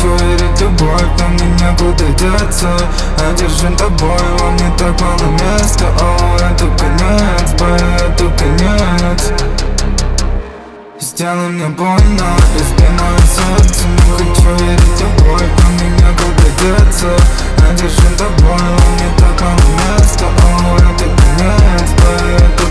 хочу верить в любовь, но мне некуда деться. Одержим тобой, во мне так мало места. О, это конец, бой, это конец. Сделай мне больно, разбей мое сердце. Не хочу верить в любовь, но мне некуда деться. Одержим тобой, во мне так мало места. О, это конец, бой, это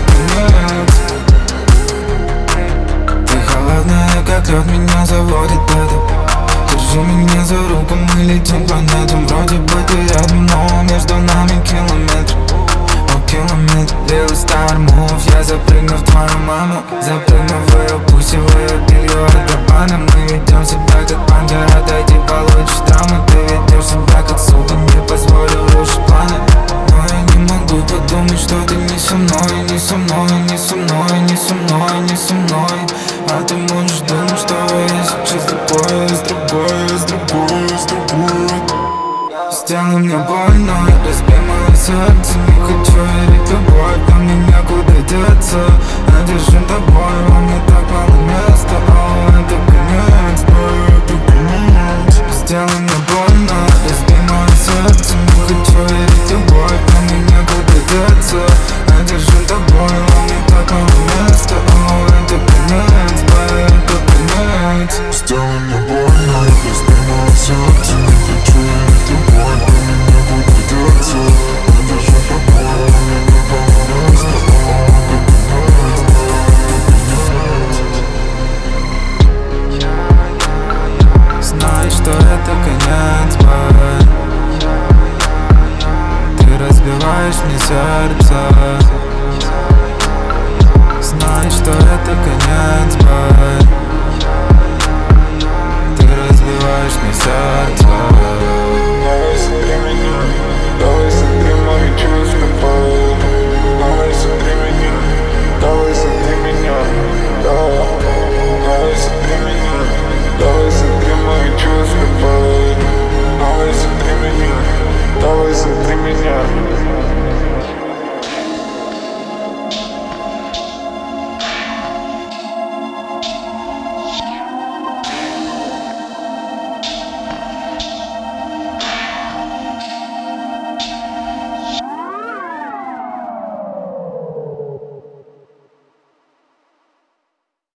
конец. Ты холодная, как лед, меня заводит это. Держи меня за руку, мы летим планетам. Вроде бы ты рядом, но между нами километр. Километр, real star move. Я запрыгну в твою маму, запрыгну в ее пусть, в ее белье от Габбана. Мы ведем себя как пантера, дойди получишь травму. Ты ведешь себя как сука, не позволю рушить планы. Но я не могу подумать, что ты не со мной, не со мной, не со мной, не со мной, не со мной. А ты можешь думать, что я сейчас с другой, с другой, с другой, с другой. Сделай мне больно, разбей мое сердце. Не хочу верить в любовь, но мне некуда деться. Одержим тобой, во мне так мало места. О, это конец, ой, это конец. Сделай мне больно, разбей мое сердце. Не хочу верить в любовь, но мне некуда деться. Одержим тобой, во мне так мало места. О, это конец, ой, это конец. Сделай мне больно, разбей мое сердце. Не хочу верить в любовь, но мне некуда деться. Одержим тобой, во мне так мало места. Знай, что это конец.